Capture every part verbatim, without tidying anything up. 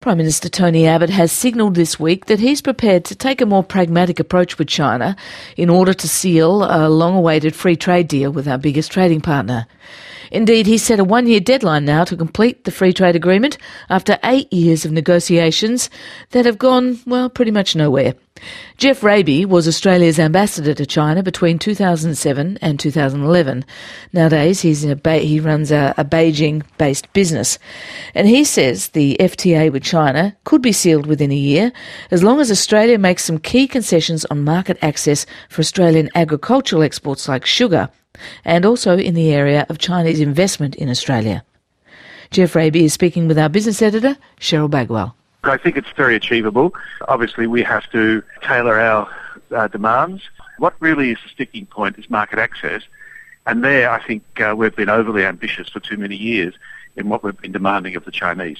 Prime Minister Tony Abbott has signalled this week that he's prepared to take a more pragmatic approach with China in order to seal a long-awaited free trade deal with our biggest trading partner. Indeed, he's set a one-year deadline now to complete the free trade agreement after eight years of negotiations that have gone, well, pretty much nowhere. Geoff Raby was Australia's ambassador to China between two thousand seven and two thousand eleven. Nowadays, he's in a ba- he runs a, a Beijing-based business. And he says the F T A with China could be sealed within a year as long as Australia makes some key concessions on market access for Australian agricultural exports like sugar, and also in the area of Chinese investment in Australia. Geoff Raby is speaking with our business editor, Cheryl Bagwell. I think it's very achievable. Obviously, we have to tailor our uh, demands. What really is the sticking point is market access. And there, I think uh, we've been overly ambitious for too many years in what we've been demanding of the Chinese.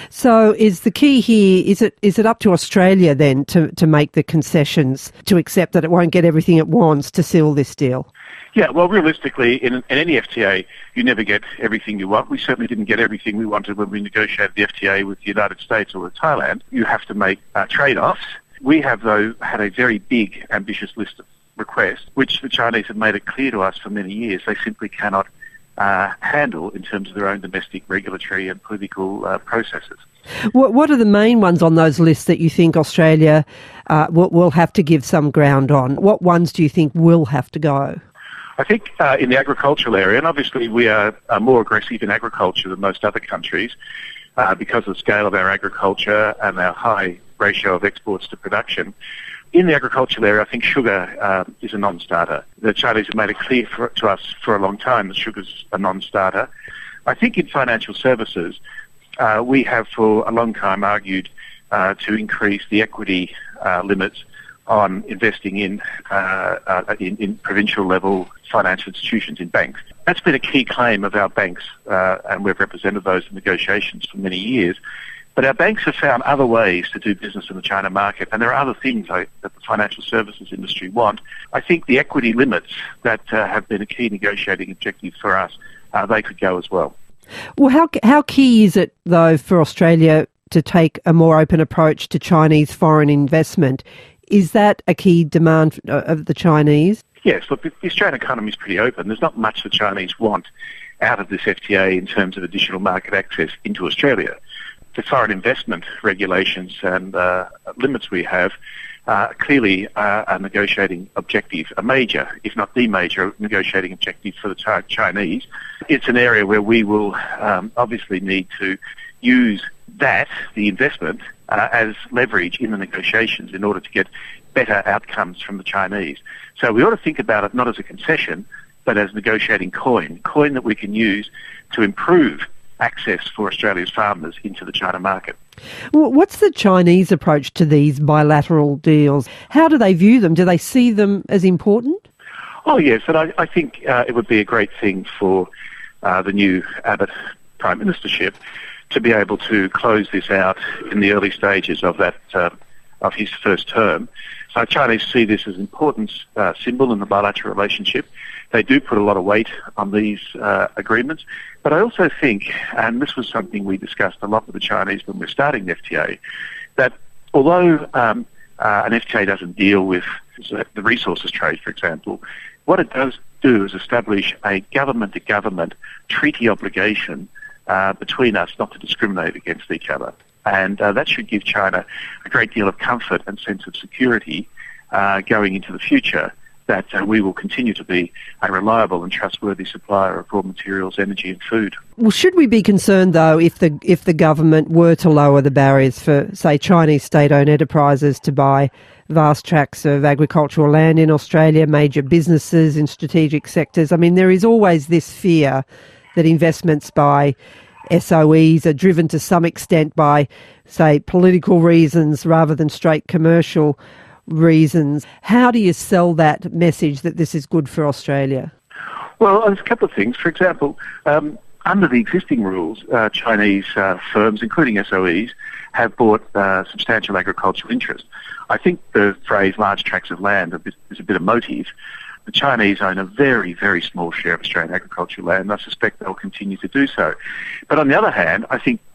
So is the key here, is it is it up to Australia then to, to make the concessions, to accept that it won't get everything it wants to seal this deal? Yeah, well, realistically, in, in any F T A, you never get everything you want. We certainly didn't get everything we wanted when we negotiated the F T A with the United States or with Thailand. You have to make uh, trade-offs. We have, though, had a very big, ambitious list of requests, which the Chinese have made it clear to us for many years they simply cannot uh, handle in terms of their own domestic regulatory and political uh, processes. What, what are the main ones on those lists that you think Australia uh, will, will have to give some ground on? What ones do you think will have to go? I think uh, in the agricultural area, and obviously we are, are more aggressive in agriculture than most other countries uh, because of the scale of our agriculture and our high ratio of exports to production. In the agricultural area, I think sugar uh, is a non-starter. The Chinese have made it clear for, to us for a long time that sugar's a non-starter. I think in financial services, uh, we have for a long time argued uh, to increase the equity uh, limits on investing in, uh, uh, in in provincial level financial institutions in banks. That's been a key claim of our banks, uh, and we've represented those in negotiations for many years. But our banks have found other ways to do business in the China market, and there are other things like, that the financial services industry want. I think the equity limits that uh, have been a key negotiating objective for us, uh, they could go as well. Well, how how key is it, though, for Australia to take a more open approach to Chinese foreign investment? Is that a key demand of the Chinese? Yes, look, the Australian economy is pretty open. There's not much the Chinese want out of this F T A in terms of additional market access into Australia. The foreign investment regulations and uh, limits we have uh, clearly are a negotiating objective, a major, if not the major, negotiating objective for the Ch- Chinese. It's an area where we will um, obviously need to use that, the investment, uh, as leverage in the negotiations in order to get better outcomes from the Chinese. So we ought to think about it not as a concession, but as negotiating coin, coin that we can use to improve access for Australia's farmers into the China market. Well, what's the Chinese approach to these bilateral deals? How do they view them? Do they see them as important? Oh, yes, and I, I think uh, it would be a great thing for uh, the new Abbott Prime Ministership to be able to close this out in the early stages of that uh, of his first term. So Chinese see this as an important uh, symbol in the bilateral relationship. They do put a lot of weight on these uh, agreements. But I also think, and this was something we discussed a lot with the Chinese when we were starting the F T A, that although um, uh, an F T A doesn't deal with the resources trade, for example, what it does do is establish a government-to-government treaty obligation Uh, between us not to discriminate against each other. And uh, that should give China a great deal of comfort and sense of security uh, going into the future that uh, we will continue to be a reliable and trustworthy supplier of raw materials, energy and food. Well, should we be concerned, though, if the if the government were to lower the barriers for, say, Chinese state-owned enterprises to buy vast tracts of agricultural land in Australia, major businesses in strategic sectors? I mean, there is always this fear that investments by S O Es are driven to some extent by, say, political reasons rather than straight commercial reasons. How do you sell that message that this is good for Australia? Well, there's a couple of things. For example, um, under the existing rules, uh, Chinese uh, firms, including S O Es, have bought uh, substantial agricultural interest. I think the phrase large tracts of land is a bit emotive. The Chinese own a very, very small share of Australian agricultural land, and I suspect they'll continue to do so. But on the other hand, I think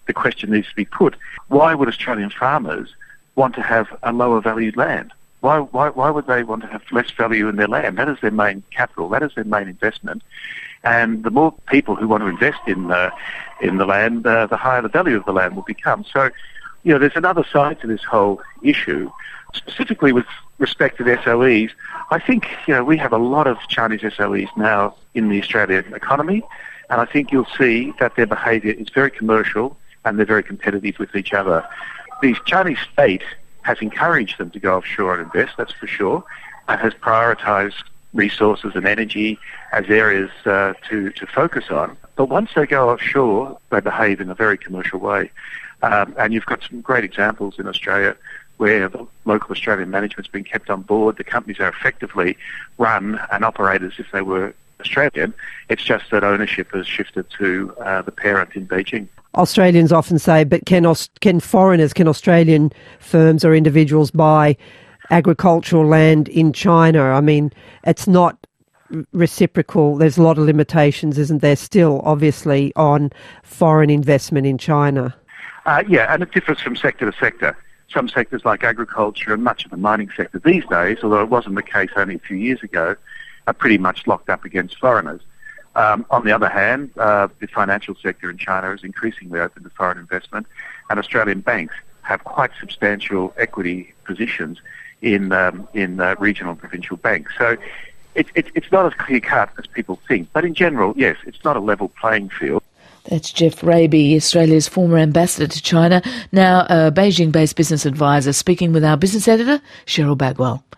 the question needs to be put, why would Australian farmers want to have a lower valued land? Why, why, why would they want to have less value in their land? That is their main capital. That is their main investment. And the more people who want to invest in uh, in the land, uh, the higher the value of the land will become. So, you know, there's another side to this whole issue. Specifically with respect to the S O Es, I think, you know, we have a lot of Chinese S O Es now in the Australian economy, and I think you'll see that their behaviour is very commercial and they're very competitive with each other. The Chinese state has encouraged them to go offshore and invest, that's for sure, and has prioritised resources and energy as areas uh, to, to focus on. But once they go offshore, they behave in a very commercial way. Um, and you've got some great examples in Australia where the local Australian management's been kept on board. The companies are effectively run and operated as if they were Australian. It's just that ownership has shifted to uh, the parent in Beijing. Australians often say, but can Aus- can foreigners, can Australian firms or individuals buy agricultural land in China? I mean, it's not reciprocal. There's a lot of limitations, isn't there, still, obviously, on foreign investment in China? Uh, yeah, and it differs from sector to sector. Some sectors like agriculture and much of the mining sector these days, although it wasn't the case only a few years ago, are pretty much locked up against foreigners. Um, on the other hand, uh, the financial sector in China is increasingly open to foreign investment, and Australian banks have quite substantial equity positions in um, in uh, regional and provincial banks. So it, it, it's not as clear-cut as people think. But in general, yes, it's not a level playing field. That's Geoff Raby, Australia's former ambassador to China, now a Beijing-based business advisor, speaking with our business editor, Cheryl Bagwell.